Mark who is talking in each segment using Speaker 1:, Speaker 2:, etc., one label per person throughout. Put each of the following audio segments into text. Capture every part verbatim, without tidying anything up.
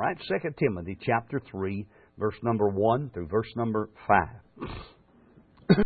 Speaker 1: right? Second Timothy chapter three, verse number one through verse number five.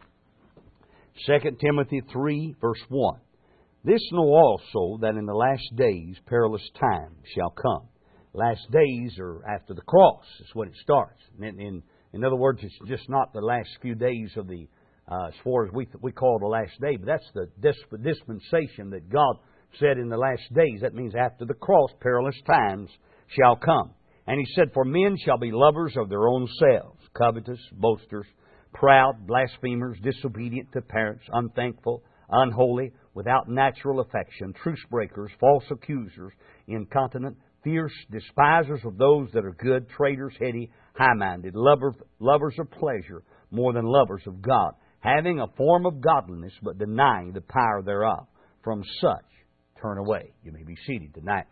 Speaker 1: Second Timothy three, verse one. This know also, that in the last days perilous times shall come. Last days are after the cross. That's when it starts. In, in, in other words, it's just not the last few days of the, uh, as far as we we call the last day, but that's the disp- dispensation that God said in the last days. That means after the cross, perilous times shall come. And He said, for men shall be lovers of their own selves, covetous, boasters, proud, blasphemers, disobedient to parents, unthankful, unholy, without natural affection, truce breakers, false accusers, incontinent, fierce, despisers of those that are good, traitors, heady, high-minded, lover, lovers of pleasure more than lovers of God, having a form of godliness, but denying the power thereof. From such turn away. You may be seated tonight.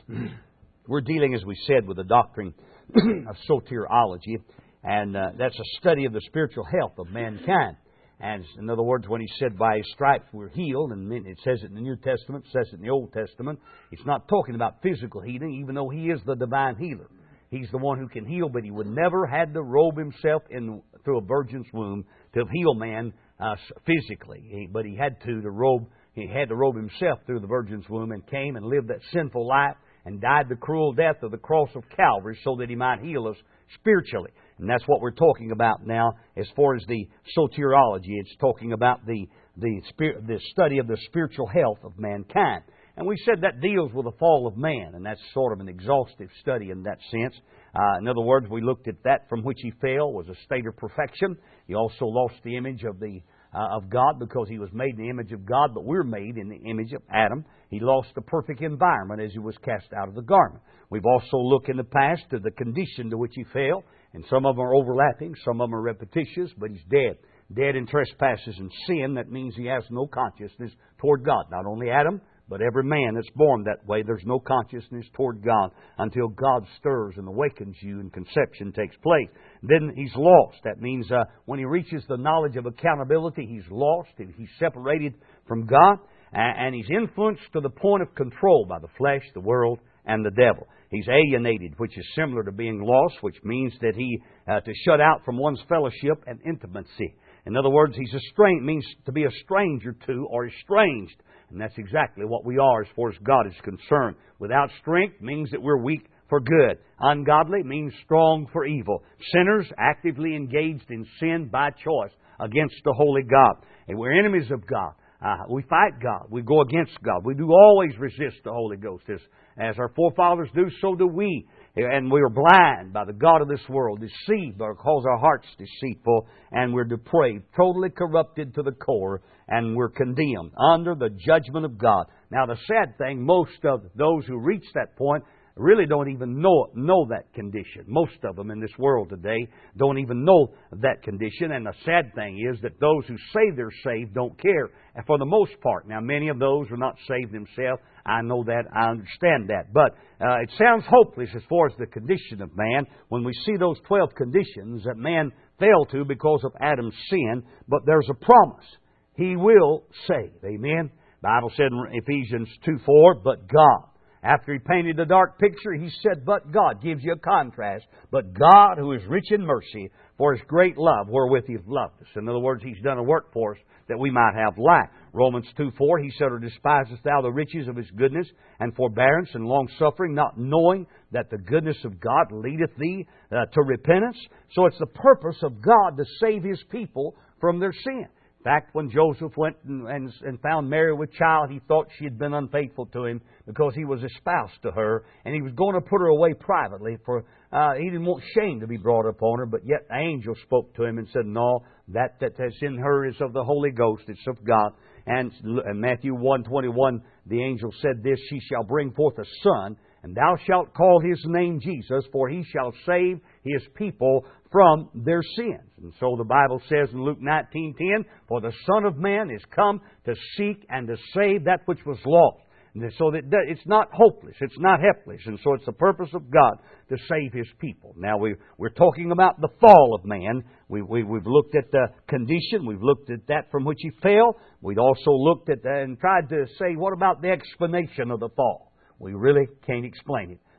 Speaker 1: We're dealing, as we said, with the doctrine of soteriology, and uh, that's a study of the spiritual health of mankind. And in other words, when He said, by His stripes we're healed, and it says it in the New Testament, it says it in the Old Testament, it's not talking about physical healing, even though He is the divine healer. He's the one who can heal, but He would never had to robe Himself in through a virgin's womb to heal man uh, physically. He, but He had to, to robe, He had to robe Himself through the virgin's womb and came and lived that sinful life and died the cruel death of the cross of Calvary so that He might heal us spiritually. And that's what we're talking about now as far as the soteriology. It's talking about the, the, spirit, the study of the spiritual health of mankind. And we said that deals with the fall of man, and that's sort of an exhaustive study in that sense. Uh, in other words, we looked at that from which he fell was a state of perfection. He also lost the image of the uh, of God because he was made in the image of God, but we're made in the image of Adam. He lost the perfect environment as he was cast out of the garden. We've also looked in the past to the condition to which he fell, and some of them are overlapping, some of them are repetitious, but he's dead. Dead in trespasses and sin. That means he has no consciousness toward God. Not only Adam, but every man that's born that way, there's no consciousness toward God until God stirs and awakens you and conception takes place. Then he's lost. That means uh, when he reaches the knowledge of accountability, he's lost. He's separated from God, and he's influenced to the point of control by the flesh, the world, and the devil. He's alienated, which is similar to being lost, which means that he uh, to shut out from one's fellowship and intimacy. In other words, he's estranged, means to be a stranger to or estranged. And that's exactly what we are as far as God is concerned. Without strength means that we're weak for good. Ungodly means strong for evil. Sinners actively engaged in sin by choice against the holy God. And we're enemies of God. Uh, we fight God. We go against God. We do always resist the Holy Ghost. As, as our forefathers do, so do we. And we are blind by the God of this world, deceived because our heart's deceitful, and we're depraved, totally corrupted to the core, and we're condemned under the judgment of God. Now, the sad thing, most of those who reach that point really don't even know know that condition. Most of them in this world today don't even know that condition. And the sad thing is that those who say they're saved don't care for the most part. Now, many of those are not saved themselves. I know that. I understand that. But uh, it sounds hopeless as far as the condition of man when we see those twelve conditions that man fell to because of Adam's sin. But there's a promise. He will save. Amen. The Bible said in Ephesians two four, but God. After he painted the dark picture, he said, but God, gives you a contrast. But God, who is rich in mercy, for His great love wherewith He hath loved us. In other words, He's done a work for us that we might have life. Romans two four, He said, or despisest thou the riches of His goodness and forbearance and longsuffering, not knowing that the goodness of God leadeth thee uh, to repentance? So it's the purpose of God to save His people from their sin. In fact, when Joseph went and, and, and found Mary with child, he thought she had been unfaithful to him because he was espoused to her, and he was going to put her away privately. For uh, he didn't want shame to be brought upon her, but yet the angel spoke to him and said, no, that that is in her is of the Holy Ghost, it's of God. And in Matthew one twenty-one, the angel said this, she shall bring forth a son, and thou shalt call his name Jesus, for he shall save his people from their sins. And so the Bible says in Luke nineteen ten, for the Son of Man is come to seek and to save that which was lost. And so that it's not hopeless, it's not helpless. And so it's the purpose of God to save His people. Now we, we're talking about the fall of man. We, we, we've looked at the condition. We've looked at that from which he fell. We've also looked at that and tried to say, what about the explanation of the fall? We really can't explain it.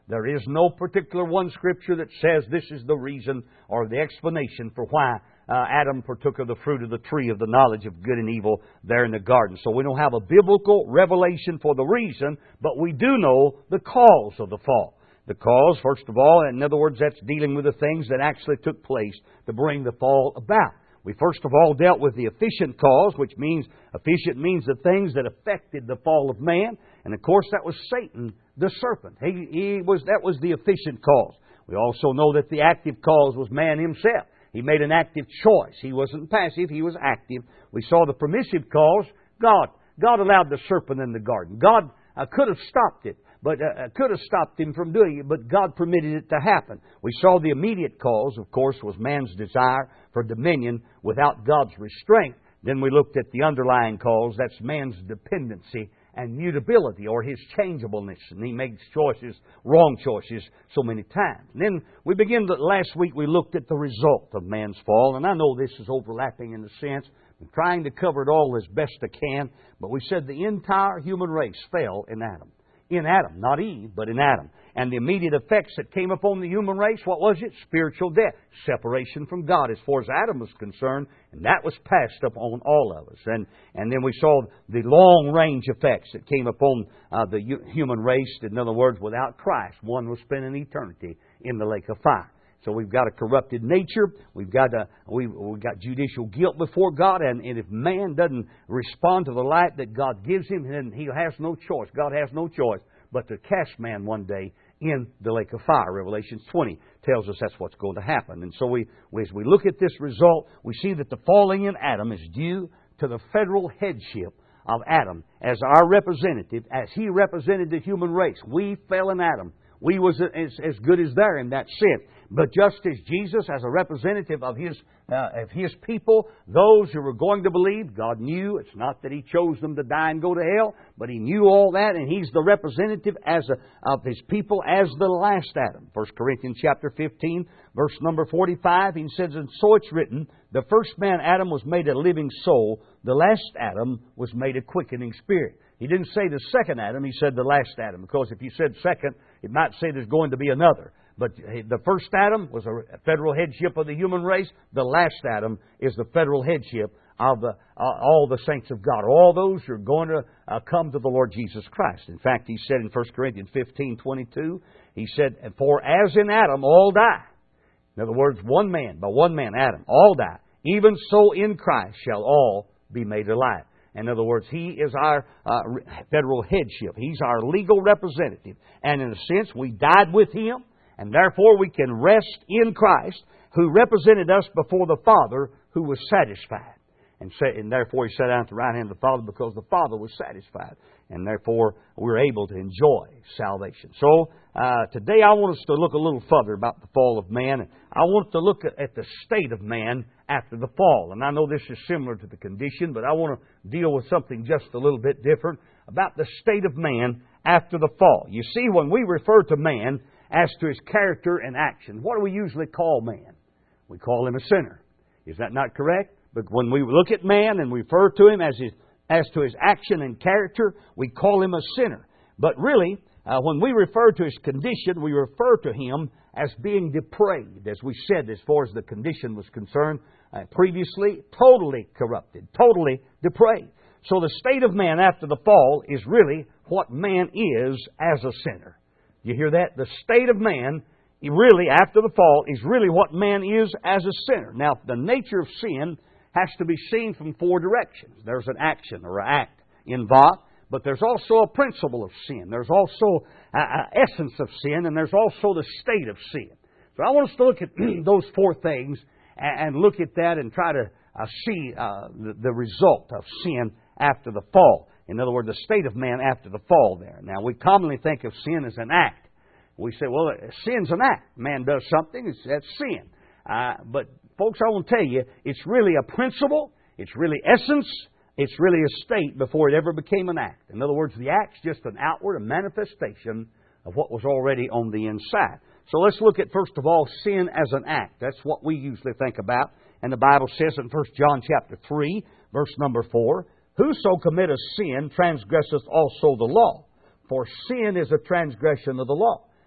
Speaker 1: There is no particular one Scripture that says this is the reason or the explanation for why uh, Adam partook of the fruit of the tree of the knowledge of good and evil there in the garden. So we don't have a biblical revelation for the reason, but we do know the cause of the fall. The cause, first of all, in other words, that's dealing with the things that actually took place to bring the fall about. We first of all dealt with the efficient cause, which means, efficient means the things that affected the fall of man. And of course that was Satan, the serpent. He, he was, that was the efficient cause. We also know that the active cause was man himself. He made an active choice. He wasn't passive, he was active. We saw the permissive cause, God. God allowed the serpent in the garden. God uh, could have stopped it. But uh, could have stopped him from doing it, but God permitted it to happen. We saw the immediate cause, of course, was man's desire for dominion without God's restraint. Then we looked at the underlying cause, that's man's dependency and mutability, or his changeableness. And he makes choices, wrong choices, so many times. And then we began, to, last week we looked at the result of man's fall. And I know this is overlapping in a sense. I'm trying to cover it all as best I can. But we said the entire human race fell in Adam. In Adam, not Eve, but in Adam. And the immediate effects that came upon the human race, what was it? Spiritual death. Separation from God as far as Adam was concerned. And that was passed upon all of us. And and then we saw the long-range effects that came upon uh, the human race. In other words, without Christ, one will spend an eternity in the lake of fire. So we've got a corrupted nature. We've got a, we, we've got judicial guilt before God. And, and if man doesn't respond to the light that God gives him, then he has no choice. God has no choice but to cast man one day in the lake of fire. Revelation twenty tells us that's what's going to happen. And so we, we, as we look at this result, we see that the falling in Adam is due to the federal headship of Adam as our representative, as he represented the human race. We fell in Adam. We was as, as good as there in that sin. But just as Jesus, as a representative of His uh, of His people, those who were going to believe, God knew. It's not that He chose them to die and go to hell, but He knew all that, and He's the representative as a, of His people as the last Adam. First Corinthians chapter fifteen, verse number forty-five, He says, "And so it's written, the first man Adam was made a living soul, the last Adam was made a quickening spirit." He didn't say the second Adam, He said the last Adam, because if He said second, it might say there's going to be another. But the first Adam was a federal headship of the human race. The last Adam is the federal headship of the, uh, all the saints of God. All those who are going to uh, come to the Lord Jesus Christ. In fact, He said in First Corinthians fifteen twenty-two, He said, "For as in Adam all die." In other words, one man, by one man, Adam, all die. "Even so in Christ shall all be made alive." In other words, He is our uh, federal headship. He's our legal representative. And in a sense, we died with Him. And therefore we can rest in Christ, who represented us before the Father, who was satisfied. And, say, and therefore He sat down at the right hand of the Father, because the Father was satisfied. And therefore we're able to enjoy salvation. So uh, today I want us to look a little further about the fall of man. I want to look at, at the state of man after the fall. And I know this is similar to the condition, but I want to deal with something just a little bit different about the state of man after the fall. You see, when we refer to man as to his character and action, what do we usually call man? We call him a sinner. Is that not correct? But when we look at man and refer to him as his, as to his action and character, we call him a sinner. But really, uh, when we refer to his condition, we refer to him as being depraved, as we said, as far as the condition was concerned uh, previously, totally corrupted, totally depraved. So the state of man after the fall is really what man is as a sinner. You hear that? The state of man, really, after the fall, is really what man is as a sinner. Now, the nature of sin has to be seen from four directions. There's an action or an act involved, but there's also a principle of sin. There's also an essence of sin, and there's also the state of sin. So I want us to look at those four things and look at that and try to uh, see uh, the, the result of sin after the fall. In other words, the state of man after the fall there. Now, we commonly think of sin as an act. We say, well, sin's an act. Man does something, it's, that's sin. Uh, but, folks, I want to tell you, it's really a principle, it's really essence, it's really a state before it ever became an act. In other words, the act's just an outward, a manifestation of what was already on the inside. So let's look at, first of all, sin as an act. That's what we usually think about. And the Bible says in First John chapter three, verse number four, "Whoso committeth sin transgresseth also the law, for sin is a transgression of the law."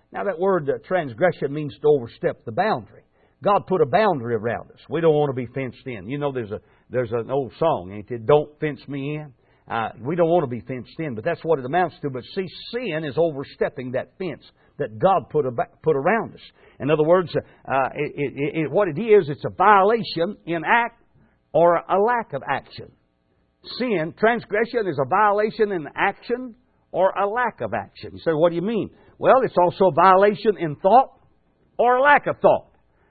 Speaker 1: Now that word uh, transgression means to overstep the boundary. God put a boundary around us. We don't want to be fenced in. You know, there's a there's an old song, ain't it? Don't fence me in. Uh, we don't want to be fenced in, but that's what it amounts to. But see, sin is overstepping that fence that God put about, put around us. In other words, uh, it, it, it, what it is, it's a violation in act or a lack of action. Sin, transgression, is a violation in action or a lack of action. You say, what do you mean? Well, it's also a violation in thought or a lack of thought.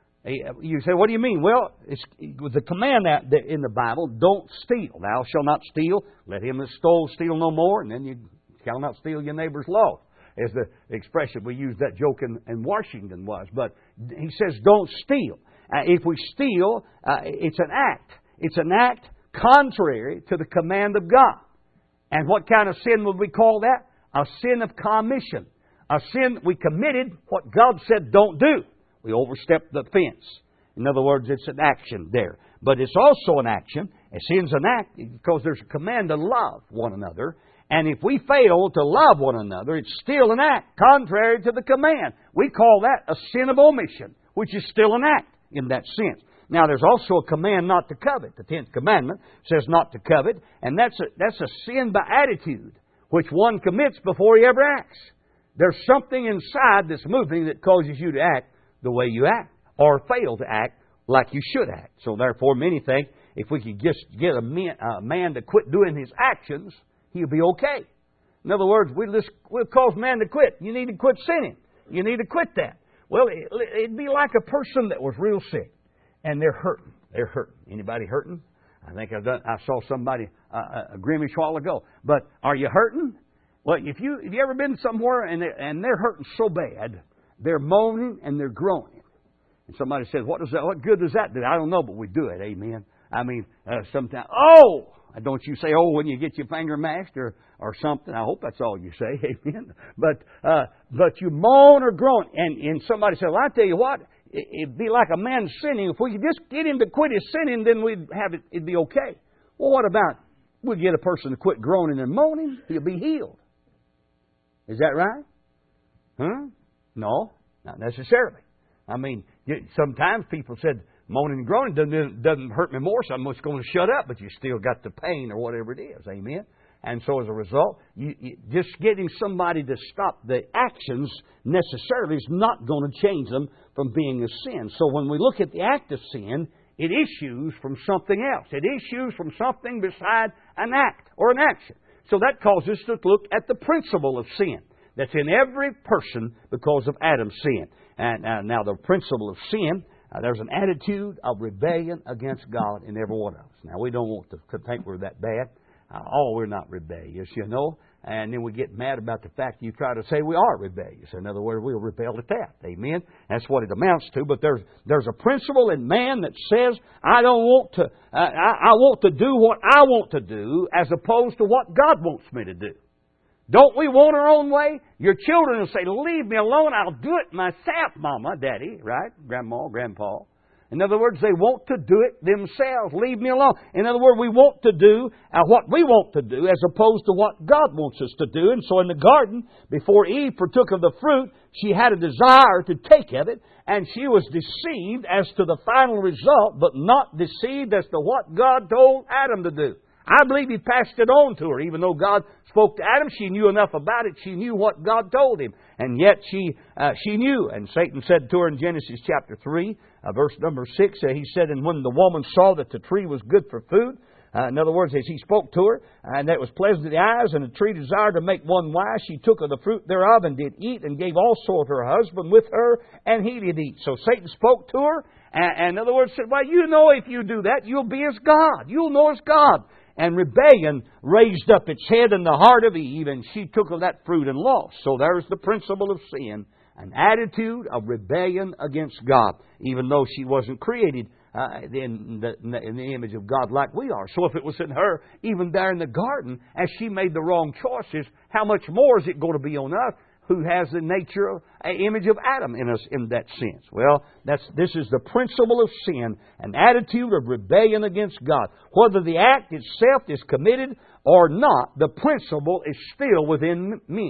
Speaker 1: You say, what do you mean? Well, it's the command that in the Bible, don't steal. Thou shalt not steal. Let him that stole steal no more. And then you shall not steal your neighbor's loaf, is the expression we used that joke in, in Washington was. But he says, don't steal. Uh, if we steal, uh, it's an act. It's an act contrary to the command of God. And what kind of sin would we call that? A sin of commission. A sin we committed what God said don't do. We overstepped the fence. In other words, it's an action there. But it's also an action. A sin's an act because there's a command to love one another. And if we fail to love one another, it's still an act contrary to the command. We call that a sin of omission, which is still an act in that sense. Now, there's also a command not to covet. The tenth commandment says not to covet. And that's a, that's a sin by attitude, which one commits before he ever acts. There's something inside that's moving that causes you to act the way you act, or fail to act like you should act. So therefore, many think if we could just get a man, a man to quit doing his actions, he'll be okay. In other words, we'll, just, we'll cause man to quit. You need to quit sinning. You need to quit that. Well, it, it'd be like a person that was real sick, and they're hurting. They're hurting. Anybody hurting? I think I've done. I saw somebody uh, a Grimace a while ago. But are you hurting? Well, if you if you ever been somewhere and they're, and they're hurting so bad, they're moaning and they're groaning. And somebody says, what does that, what good does that do? I don't know, but we do it. Amen. I mean, uh, sometimes, oh! Don't you say, oh, when you get your finger mashed or, or something. I hope that's all you say. Amen. But uh, but you moan or groan. And, and somebody says, well, I tell you what, it, it'd be like a man sinning. If we could just get him to quit his sinning, then we'd have it, it'd be okay. Well, what about we get a person to quit groaning and moaning? He'll be healed. Is that right? Huh? No, not necessarily. I mean, sometimes people said moaning and groaning doesn't, doesn't hurt me more, so I'm just going to shut up, but you still got the pain or whatever it is. Amen? And so as a result, you, you, just getting somebody to stop the actions necessarily is not going to change them from being a sin. So when we look at the act of sin, it issues from something else. It issues from something beside an act or an action. So that causes us to look at the principle of sin that's in every person because of Adam's sin. And uh, now the principle of sin, uh, there's an attitude of rebellion against God in every one of us. Now we don't want to think we're that bad. Uh, oh, we're not rebellious, you know. And then we get mad about the fact you try to say we are rebellious. In other words, we'll rebel at that. Amen? That's what it amounts to. But there's there's a principle in man that says, I don't want to, uh, I, I want to do what I want to do as opposed to what God wants me to do. Don't we want our own way? Your children will say, leave me alone, I'll do it myself, Mama, Daddy, right? Grandma, Grandpa. In other words, they want to do it themselves. Leave me alone. In other words, we want to do uh, what we want to do as opposed to what God wants us to do. And so in the garden, before Eve partook of the fruit, she had a desire to take of it, and she was deceived as to the final result, but not deceived as to what God told Adam to do. I believe He passed it on to her. Even though God spoke to Adam, she knew enough about it. She knew what God told him. And yet she uh, she knew. And Satan said to her in Genesis chapter three, uh, verse number six, uh, he said, and when the woman saw that the tree was good for food, uh, in other words, as he spoke to her, and that was pleasant to the eyes, and the tree desired to make one wise, she took of the fruit thereof and did eat, and gave also of her husband with her, and he did eat. So Satan spoke to her, and, and in other words said, well, you know if you do that, you'll be as God. You'll know as God. And rebellion raised up its head in the heart of Eve, and she took of that fruit and lost. So there's the principle of sin, an attitude of rebellion against God, even though she wasn't created uh, in, the, in the image of God like we are. So if it was in her, even there in the garden, as she made the wrong choices, how much more is it going to be on us, who has the nature of an image of Adam in us in that sense? Well, that's this is the principle of sin, an attitude of rebellion against God. Whether the act itself is committed or not, the principle is still within men.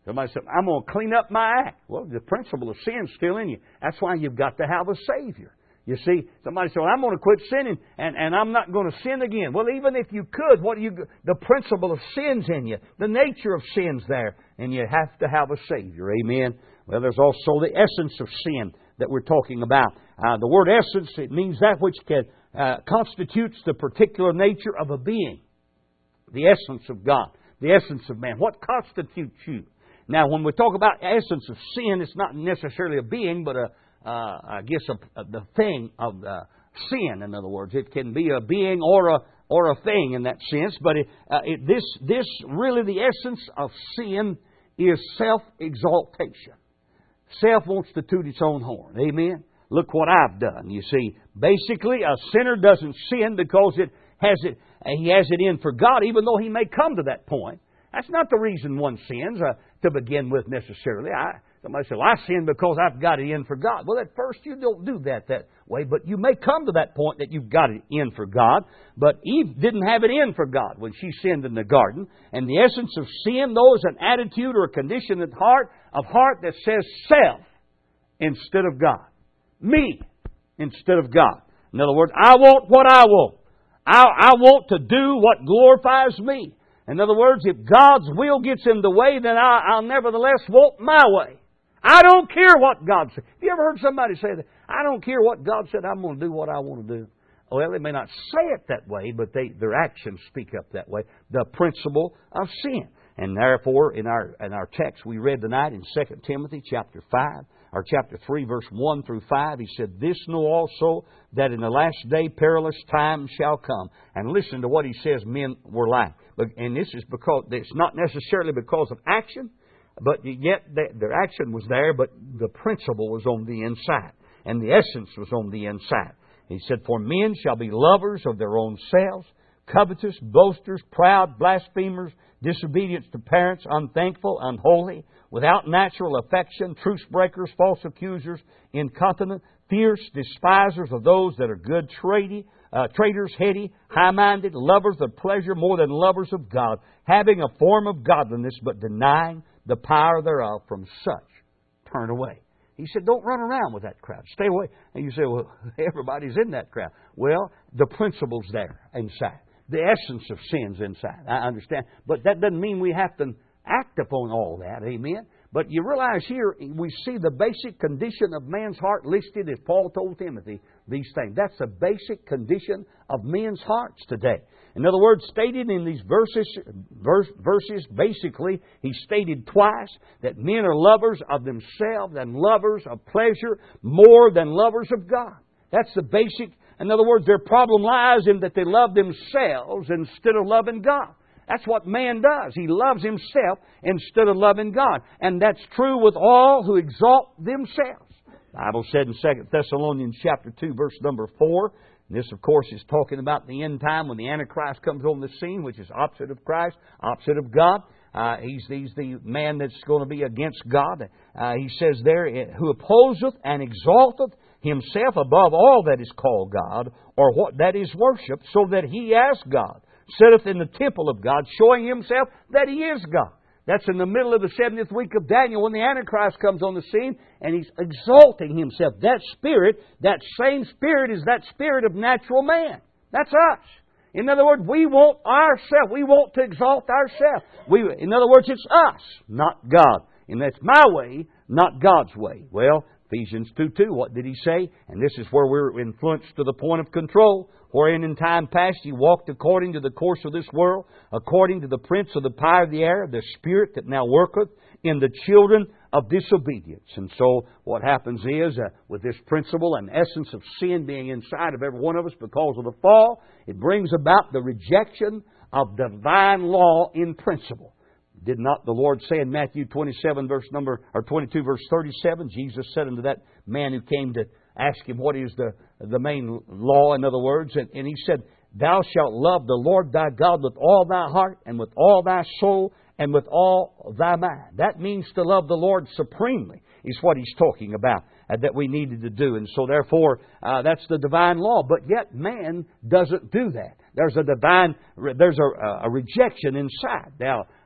Speaker 1: Somebody said, I'm going to clean up my act. Well, the principle of sin is still in you. That's why you've got to have a Savior. You see, somebody said, well, I'm going to quit sinning and, and I'm not going to sin again. Well, even if you could, what do you, the principle of sin's in you. The nature of sin's there. And you have to have a Savior. Amen. Well, there's also the essence of sin that we're talking about. Uh, the word essence, it means that which can, uh, constitutes the particular nature of a being. The essence of God. The essence of man. What constitutes you? Now, when we talk about essence of sin, it's not necessarily a being, but a, uh, I guess a, a, the thing of uh, sin. In other words, it can be a being or a or a thing in that sense. But it, uh, it, this this really the essence of sin is self-exaltation. Self wants to toot its own horn. Amen. Look what I've done. You see, basically, a sinner doesn't sin because it has it. He has it in for God, even though he may come to that point. That's not the reason one sins uh, to begin with necessarily. I, somebody says, well, I sin because I've got it in for God. Well, at first you don't do that that way, but you may come to that point that you've got it in for God. But Eve didn't have it in for God when she sinned in the garden. And the essence of sin, though, is an attitude or a condition of heart, of heart that says self instead of God. Me instead of God. In other words, I want what I want. I, I want to do what glorifies me. In other words, if God's will gets in the way, then I, I'll nevertheless want my way. I don't care what God said. Have you ever heard somebody say that? I don't care what God said, I'm going to do what I want to do. Well, they may not say it that way, but they, their actions speak up that way. The principle of sin. And therefore, in our in our text we read tonight in Second Timothy chapter five, or chapter three, verse one through five, he said, this know also, that in the last day perilous times shall come. And listen to what he says men were like. And this is because, it's not necessarily because of action, but yet their action was there, but the principle was on the inside. And the essence was on the inside. He said, for men shall be lovers of their own selves, covetous, boasters, proud, blasphemers, disobedient to parents, unthankful, unholy, without natural affection, truce breakers, false accusers, incontinent, fierce, despisers of those that are good, traity, uh, traitors, heady, high-minded, lovers of pleasure more than lovers of God, having a form of godliness, but denying the power thereof. From such turn away. He said, don't run around with that crowd. Stay away. And you say, well, everybody's in that crowd. Well, the principle's there inside. The essence of sin's inside. I understand. But that doesn't mean we have to act upon all that. Amen. But you realize here, we see the basic condition of man's heart listed as Paul told Timothy these things. That's the basic condition of men's hearts today. In other words, stated in these verses, verse, verses, basically, he stated twice that men are lovers of themselves and lovers of pleasure more than lovers of God. That's the basic. In other words, their problem lies in that they love themselves instead of loving God. That's what man does. He loves himself instead of loving God. And that's true with all who exalt themselves. The Bible said in Second Thessalonians chapter two, verse number four, and this, of course, is talking about the end time when the Antichrist comes on the scene, which is opposite of Christ, opposite of God. Uh, he's, he's the man that's going to be against God. Uh, he says there, who opposeth and exalteth himself above all that is called God, or what that is worshipped, so that he as God sitteth in the temple of God, showing himself that he is God. That's in the middle of the seventieth week of Daniel when the Antichrist comes on the scene and he's exalting himself. That spirit, that same spirit is that spirit of natural man. That's us. In other words, we want ourselves. We want to exalt ourselves. We, in other words, it's us, not God. And that's my way, not God's way. Well, Ephesians two two, what did he say? And this is where we're influenced to the point of control. Wherein in time past ye walked according to the course of this world, according to the prince of the power of the air, the spirit that now worketh in the children of disobedience. And so what happens is, uh, with this principle and essence of sin being inside of every one of us because of the fall, it brings about the rejection of divine law in principle. Did not the Lord say in Matthew twenty-seven, verse number, or twenty-two, verse thirty-seven, Jesus said unto that man who came to ask him what is the, the main law, in other words, and, and he said, thou shalt love the Lord thy God with all thy heart and with all thy soul and with all thy mind. That means to love the Lord supremely, is what he's talking about, uh, that we needed to do. And so therefore, uh, that's the divine law. But yet man doesn't do that. There's a divine, there's a, a rejection inside. Now,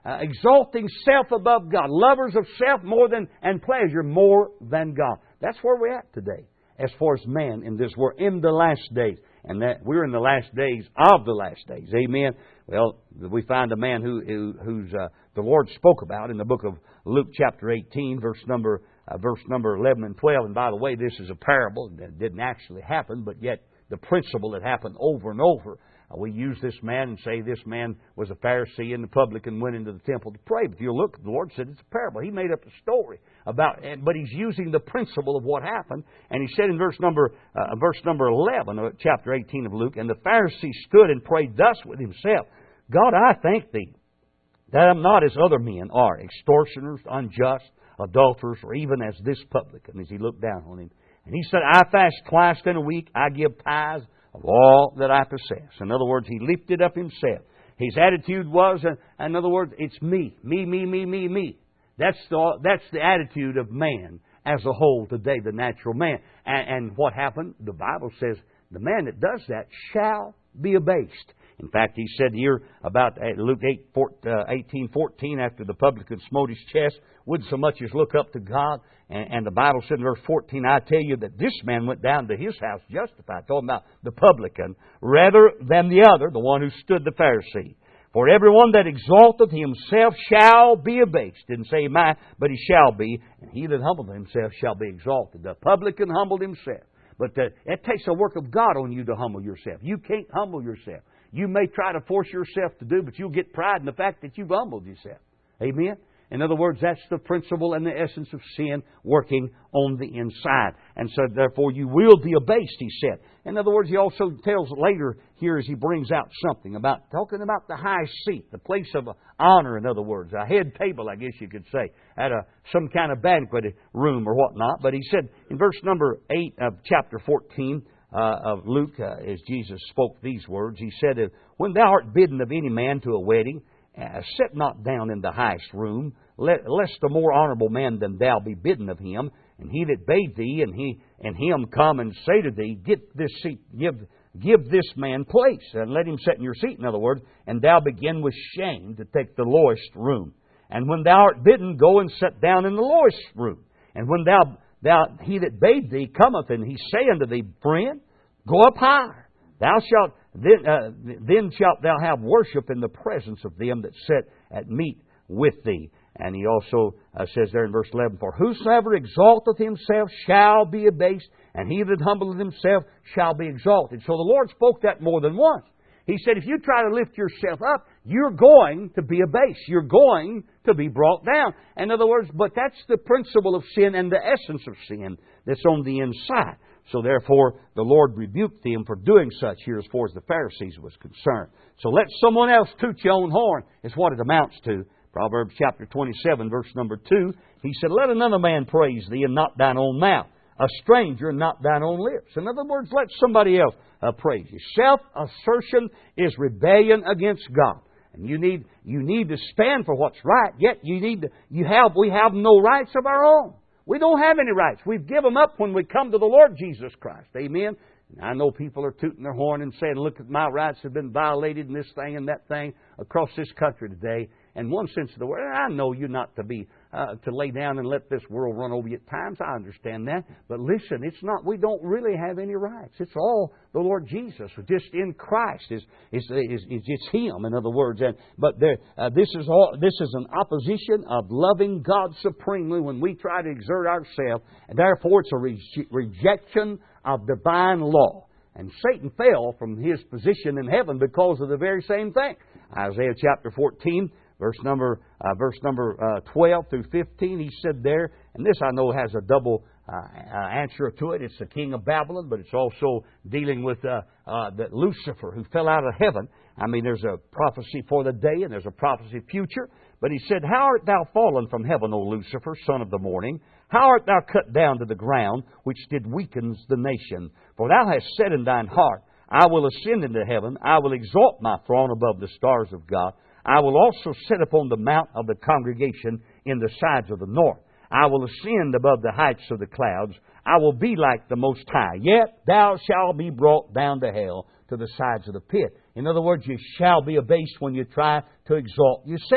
Speaker 1: uh, exalting self above God, lovers of self more than and pleasure more than God. That's where we're at today, as far as man in this world, in the last days. And that we're in the last days of the last days. Amen. Well, we find a man who, who who's uh, the Lord spoke about in the book of Luke, chapter eighteen, verse number uh, verse number eleven and twelve. And by the way, this is a parable that didn't actually happen, but yet the principle that happened over and over. Uh, we use this man and say this man was a Pharisee and the publican went into the temple to pray. But if you look, the Lord said it's a parable. He made up a story about, but He's using the principle of what happened. And He said in verse number uh, verse number eleven of chapter eighteen of Luke, and the Pharisee stood and prayed thus with himself: God, I thank Thee that I'm not as other men are, extortioners, unjust, adulterers, or even as this publican. As he looked down on him, and he said, I fast twice in a week. I give tithes of all that I possess. In other words, he lifted up himself. His attitude was, uh, in other words, it's me, me, me, me, me, me. That's the that's the attitude of man as a whole today, the natural man. And, and what happened? The Bible says the man that does that shall be abased. In fact, He said here about Luke eighteen fourteen, after the publican smote his chest, wouldn't so much as look up to God. And, and the Bible said in verse fourteen, I tell you that this man went down to his house justified. Talking about the publican, rather than the other, the one who stood the Pharisee. For everyone that exalteth himself shall be abased. Didn't say might, but he shall be. And he that humbleth himself shall be exalted. The publican humbled himself. But the, it takes a work of God on you to humble yourself. You can't humble yourself. You may try to force yourself to do, but you'll get pride in the fact that you've humbled yourself. Amen? In other words, that's the principle and the essence of sin working on the inside. And so, therefore, you will be abased, He said. In other words, He also tells later here as He brings out something about, talking about the high seat, the place of honor, in other words, a head table, I guess you could say, at a some kind of banquet room or whatnot. But He said in verse number eight of chapter fourteen, Uh, of Luke, uh, as Jesus spoke these words, He said, When thou art bidden of any man to a wedding, uh, sit not down in the highest room, let, lest a more honourable man than thou be bidden of him, and he that bade thee and he and him come and say to thee, Get this seat, give give this man place, and let him sit in your seat, in other words, and thou begin with shame to take the lowest room. And when thou art bidden, go and sit down in the lowest room. And when thou Thou, he that bade thee cometh, and he say unto thee, Friend, go up higher. Thou shalt then, uh, then shalt thou have worship in the presence of them that sit at meat with thee. And He also uh, says there in verse eleven, For whosoever exalteth himself shall be abased, and he that humbleth himself shall be exalted. So the Lord spoke that more than once. He said, if you try to lift yourself up, you're going to be abased. You're going to be brought down. In other words, but that's the principle of sin and the essence of sin that's on the inside. So therefore, the Lord rebuked them for doing such here as far as the Pharisees was concerned. So let someone else toot your own horn is what it amounts to. Proverbs chapter twenty-seven, verse number two, He said, Let another man praise thee, and not thine own mouth. A stranger, not thine own lips. In other words, let somebody else uh, praise you. Self-assertion is rebellion against God. And you need you need to stand for what's right. Yet you need to, you have we have no rights of our own. We don't have any rights. We've given them up when we come to the Lord Jesus Christ. Amen. And I know people are tooting their horn and saying, look, at my rights have been violated in this thing and that thing across this country today. In one sense of the word, I know you not to be uh, to lay down and let this world run over you at times. I understand that. But listen, it's not, we don't really have any rights. It's all the Lord Jesus. Just in Christ is is is, is it's Him, in other words. And but there, uh, this is all this is an opposition of loving God supremely when we try to exert ourselves, and therefore it's a re- rejection of divine law. And Satan fell from his position in heaven because of the very same thing. Isaiah chapter fourteen. Verse number uh, verse number uh, twelve through fifteen, he said there, and this I know has a double uh, uh, answer to it. It's the king of Babylon, but it's also dealing with uh, uh, the Lucifer who fell out of heaven. I mean, there's a prophecy for the day and there's a prophecy future. But he said, How art thou fallen from heaven, O Lucifer, son of the morning? How art thou cut down to the ground, which did weaken the nation? For thou hast said in thine heart, I will ascend into heaven, I will exalt my throne above the stars of God. I will also sit upon the mount of the congregation in the sides of the north. I will ascend above the heights of the clouds. I will be like the Most High. Yet thou shalt be brought down to hell, to the sides of the pit. In other words, you shall be abased when you try to exalt yourself.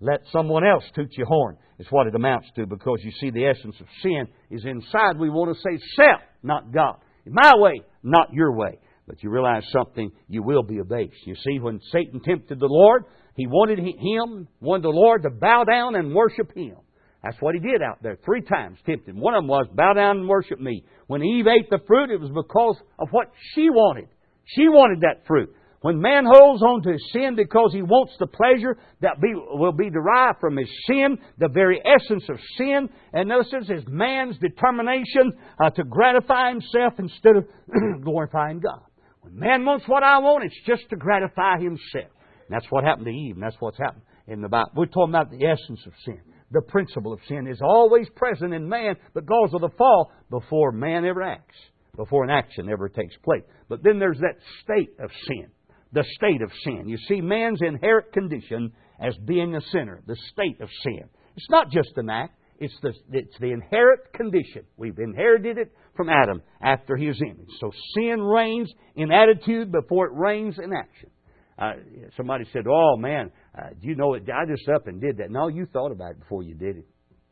Speaker 1: let someone else toot your horn. It's what it amounts to, because you see the essence of sin is inside. We want to say self, not God. My way, not your way. But you realize something, you will be abased. You see, when Satan tempted the Lord, he wanted him, wanted the Lord to bow down and worship Him. That's what he did out there. Three times tempted. One of them was, bow down and worship me. When Eve ate the fruit, it was because of what she wanted. She wanted that fruit. When man holds on to his sin because he wants the pleasure that be, will be derived from his sin, the very essence of sin, and this is man's determination uh, to gratify himself instead of glorifying God. When man wants what I want, it's just to gratify himself. And that's what happened to Eve, and that's what's happened in the Bible. We're talking about the essence of sin. The principle of sin is always present in man because of the fall before man ever acts, before an action ever takes place. But then there's that state of sin, the state of sin. You see, man's inherent condition as being a sinner, the state of sin. It's not just an act, it's the, it's the inherent condition. We've inherited it from Adam after his image. So sin reigns in attitude before it reigns in action. Uh, somebody said, oh man, uh, do you know it? I just up and did that. No, you thought about it before you did it.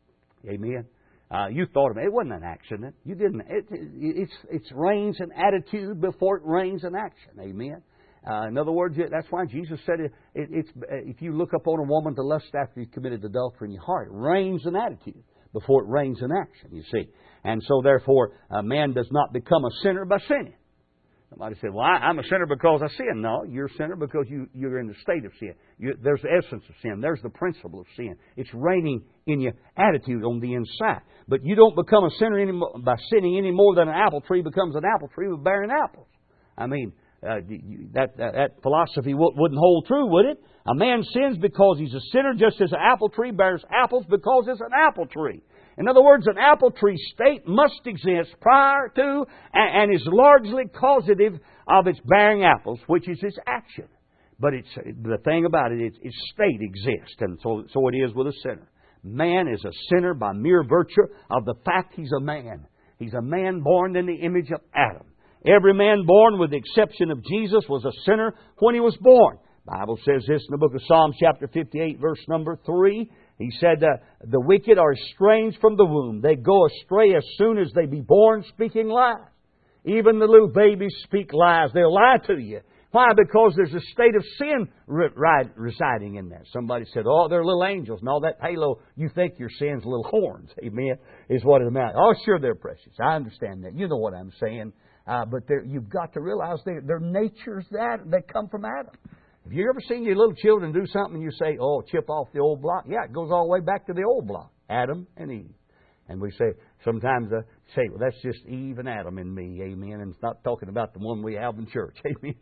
Speaker 1: Amen. Uh, you thought about it. It wasn't an accident. You didn't. It, it, it's it's reigns in attitude before it reigns in action. Amen. Uh, in other words, that's why Jesus said it, it, it's if you look upon a woman to lust after you've committed adultery in your heart, it reigns in attitude before it reigns in action. You see, and so therefore, a man does not become a sinner by sinning. Somebody said, well, I, I'm a sinner because I sin. No, you're a sinner because you, you're in the state of sin. You, there's the essence of sin. There's the principle of sin. It's reigning in your attitude on the inside. But you don't become a sinner any more, by sinning any more than an apple tree becomes an apple tree with bearing apples. I mean, uh, you, that, that, that philosophy w- wouldn't hold true, would it? A man sins because he's a sinner, just as an apple tree bears apples because it's an apple tree. In other words, an apple tree state must exist prior to and is largely causative of its bearing apples, which is its action. But it's the thing about it, its, its state exists, and so, so it is with a sinner. Man is a sinner by mere virtue of the fact he's a man. He's a man born in the image of Adam. Every man born, with the exception of Jesus, was a sinner when he was born. The Bible says this in the book of Psalms, chapter fifty-eight, verse number three. He said, uh, the wicked are estranged from the womb. They go astray as soon as they be born, speaking lies. Even the little babies speak lies. They'll lie to you. Why? Because there's a state of sin re- right, residing in there. Somebody said, oh, they're little angels. And all that halo, you think your sin's little horns. Amen. Is what it amounts. Oh, sure, they're precious. I understand that. You know what I'm saying. Uh, but you've got to realize they, their nature's that. They come from Adam. Have you ever seen your little children do something and you say, oh, chip off the old block? Yeah, it goes all the way back to the old block. Adam and Eve. And we say, sometimes uh, say, well, that's just Eve and Adam in me, amen. And it's not talking about the one we have in church, amen.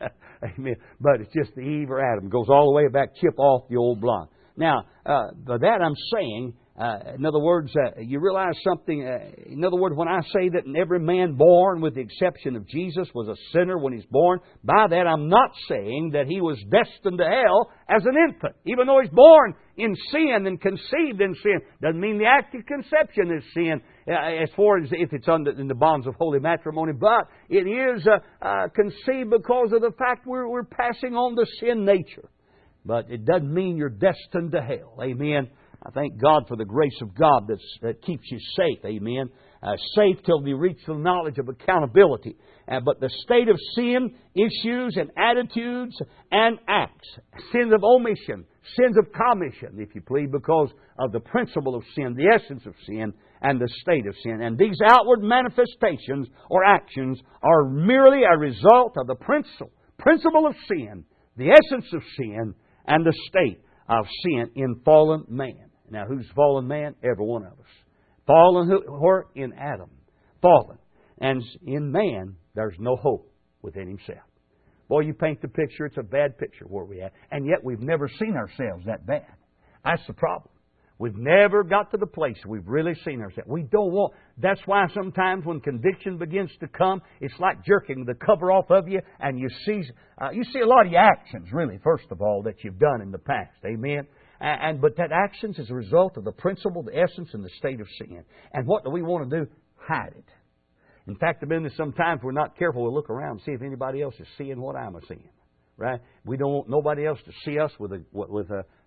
Speaker 1: Amen. But it's just the Eve or Adam. It goes all the way back, chip off the old block. Now, uh, by that I'm saying, uh, in other words, uh, you realize something. Uh, in other words, when I say that every man born, with the exception of Jesus, was a sinner when he's born, by that I'm not saying that he was destined to hell as an infant. Even though he's born in sin and conceived in sin, doesn't mean the act of conception is sin, uh, as far as if it's under in the bonds of holy matrimony. But it is uh, uh, conceived because of the fact we're, we're passing on the sin nature. But it doesn't mean you're destined to hell. Amen. I thank God for the grace of God that's, that keeps you safe. Amen. Uh, safe till we reach the knowledge of accountability. Uh, but the state of sin, issues and attitudes and acts, sins of omission, sins of commission, if you please, because of the principle of sin, the essence of sin, and the state of sin. And these outward manifestations or actions are merely a result of the principle, principle of sin, the essence of sin, and the state of sin in fallen man. Now, who's fallen man? Every one of us. Fallen who? In Adam. Fallen. And in man, there's no hope within himself. Boy, you paint the picture, it's a bad picture where we're at. And yet we've never seen ourselves that bad. That's the problem. We've never got to the place we've really seen ourselves. We don't want... That's why sometimes when conviction begins to come, it's like jerking the cover off of you, and you see uh, you see a lot of your actions, really, first of all, that you've done in the past. Amen? And, and But that actions is a result of the principle, the essence, and the state of sin. And what do we want to do? Hide it. In fact, the business sometimes we're not careful, we'll look around and see if anybody else is seeing what I'm seeing. Right? We don't want nobody else to see us with a with a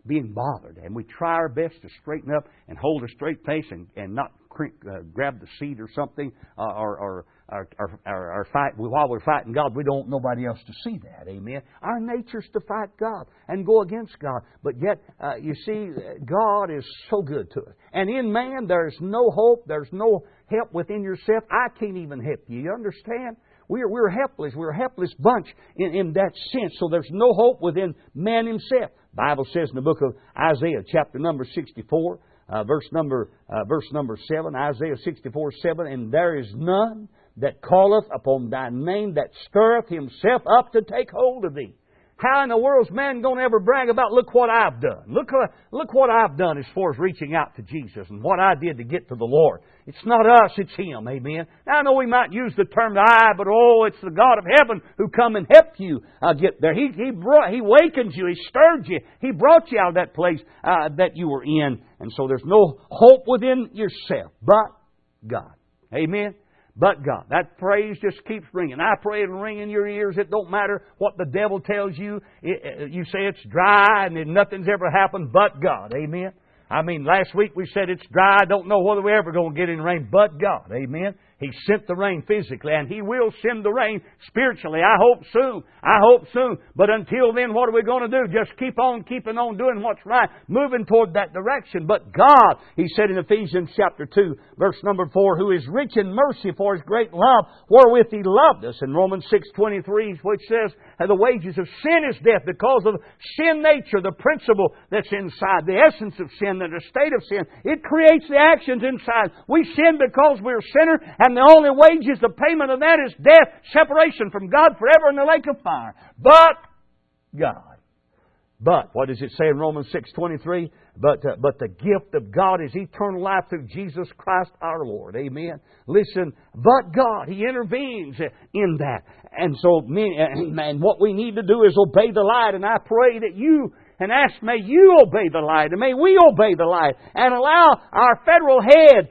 Speaker 1: being bothered. And we try our best to straighten up and hold a straight face and, and not crank, uh, grab the seat or something, uh, or, or, or, or, or, or fight. While we're fighting God, we don't want nobody else to see that. Amen. Our nature's to fight God and go against God. But yet, uh, you see, God is so good to us. And in man, there's no hope. There's no help within yourself. I can't even help you. You understand? We're, we're helpless. We're a helpless bunch in, in that sense. So there's no hope within man himself. The Bible says in the book of Isaiah, chapter number sixty-four, uh, verse number uh, verse number seven, Isaiah sixty-four, seven, and there is none that calleth upon thy name that stirreth himself up to take hold of thee. How in the world's man going to ever brag about, look what I've done. Look, uh, look what I've done as far as reaching out to Jesus and what I did to get to the Lord. It's not us, it's Him. Amen. Now, I know we might use the term I, but oh, it's the God of heaven who come and helped you uh, get there. He, he, brought, he wakened you. He stirred you. He brought you out of that place uh, that you were in. And so there's no hope within yourself but God. Amen. But God. That phrase just keeps ringing. I pray it'll ring in your ears. It don't matter what the devil tells you. It, you say it's dry and nothing's ever happened but God. Amen. I mean, last week we said it's dry. I don't know whether we're ever going to get any rain but God. Amen. He sent the rain physically, and He will send the rain spiritually. I hope soon. I hope soon. But until then, what are we going to do? Just keep on keeping on doing what's right, moving toward that direction. But God, He said in Ephesians chapter two, verse number four, who is rich in mercy for His great love, wherewith He loved us. In Romans six twenty-three, which says, the wages of sin is death, because of sin nature, the principle that's inside, the essence of sin, the state of sin. It creates the actions inside. We sin because we're a sinner, and the only wages, the payment of that is death, separation from God forever in the lake of fire. But God. But, what does it say in Romans six twenty-three? But, uh, but the gift of God is eternal life through Jesus Christ our Lord. Amen. Listen, but God, He intervenes in that. And so, and what we need to do is obey the light. And I pray that you and ask, may you obey the light, and may we obey the light, and allow our federal head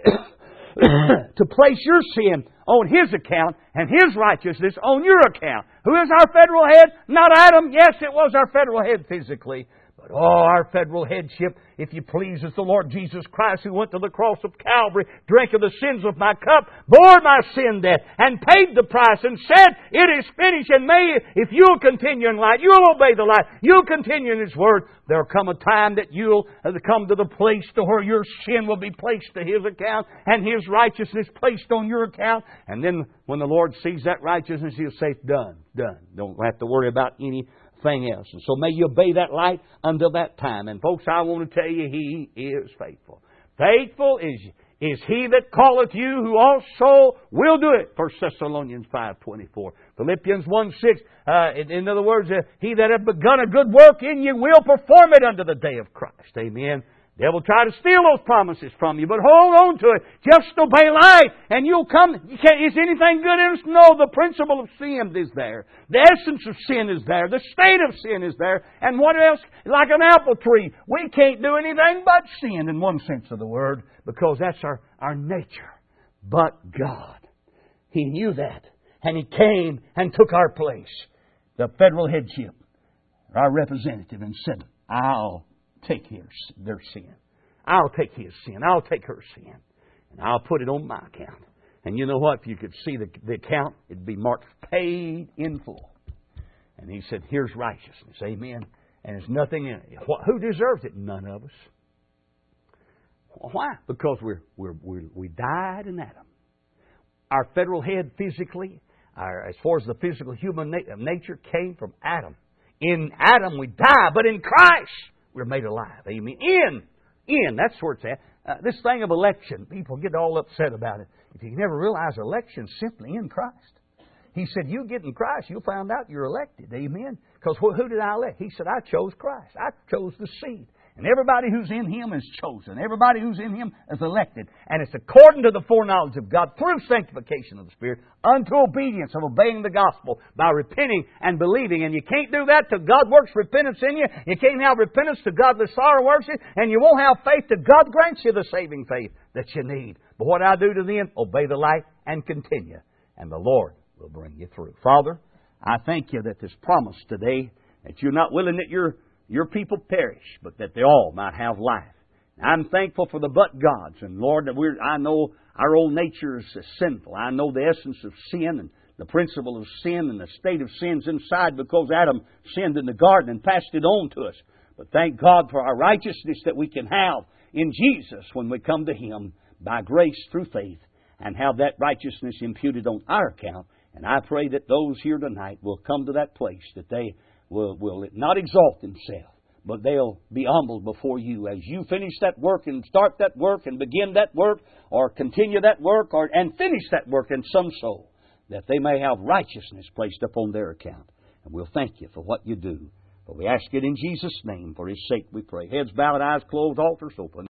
Speaker 1: uh, to place your sin on His account and His righteousness on your account. Who is our federal head? Not Adam. Yes, it was our federal head physically. But oh, our federal headship, if you please, is the Lord Jesus Christ, who went to the cross of Calvary, drank of the sins of my cup, bore my sin debt, and paid the price, and said, it is finished. And may, if you'll continue in light, you'll obey the light, you'll continue in His Word, there'll come a time that you'll come to the place to where your sin will be placed to His account, and His righteousness placed on your account. And then when the Lord sees that righteousness, He'll say, done, done. Don't have to worry about any thing else. And so may you obey that light until that time. And folks, I want to tell you, He is faithful. Faithful is, is He that calleth you, who also will do it. First Thessalonians five twenty-four. Philippians one six. Uh, in, in other words, uh, He that hath begun a good work in you will perform it unto the day of Christ. Amen. The devil try to steal those promises from you, but hold on to it. Just obey light, and you'll come. You can't, is anything good in us? No, the principle of sin is there. The essence of sin is there. The state of sin is there. And what else? Like an apple tree. We can't do anything but sin in one sense of the word, because that's our, our nature. But God, He knew that. And He came and took our place, the federal headship, our representative, and said, I'll take his, their sin. I'll take his sin. I'll take her sin. And I'll put it on my account. And you know what? If you could see the, the account, it'd be marked paid in full. And He said, here's righteousness. Amen. And there's nothing in it. Who deserves it? None of us. Why? Because we're, we're, we're, we died in Adam. Our federal head physically, our, as far as the physical human na- nature, came from Adam. In Adam we die, but in Christ we're made alive. Amen. In. In. That's where it's at. Uh, this thing of election, people get all upset about it. If you never realize election simply in Christ. He said, you get in Christ, you'll find out you're elected. Amen. Because who, who did I elect? He said, I chose Christ. I chose the seed. And everybody who's in Him is chosen. Everybody who's in Him is elected. And it's according to the foreknowledge of God through sanctification of the Spirit unto obedience of obeying the gospel by repenting and believing. And you can't do that till God works repentance in you. You can't have repentance till godly sorrow works it. And you won't have faith till God grants you the saving faith that you need. But what I do to them, obey the light and continue. And the Lord will bring you through. Father, I thank You that this promise today, that You're not willing that Your your people perish, but that they all might have life. I'm thankful for the but gods, and Lord, that we're, I know our old nature is sinful. I know the essence of sin and the principle of sin and the state of sin's inside because Adam sinned in the garden and passed it on to us. But thank God for our righteousness that we can have in Jesus when we come to Him by grace through faith and have that righteousness imputed on our account. And I pray that those here tonight will come to that place, that they will, will not exalt themselves, but they'll be humbled before you as you finish that work and start that work and begin that work or continue that work or and finish that work in some soul, that they may have righteousness placed upon their account. And we'll thank you for what you do. For we ask it in Jesus' name. For His sake we pray. Heads bowed, eyes closed, altars open.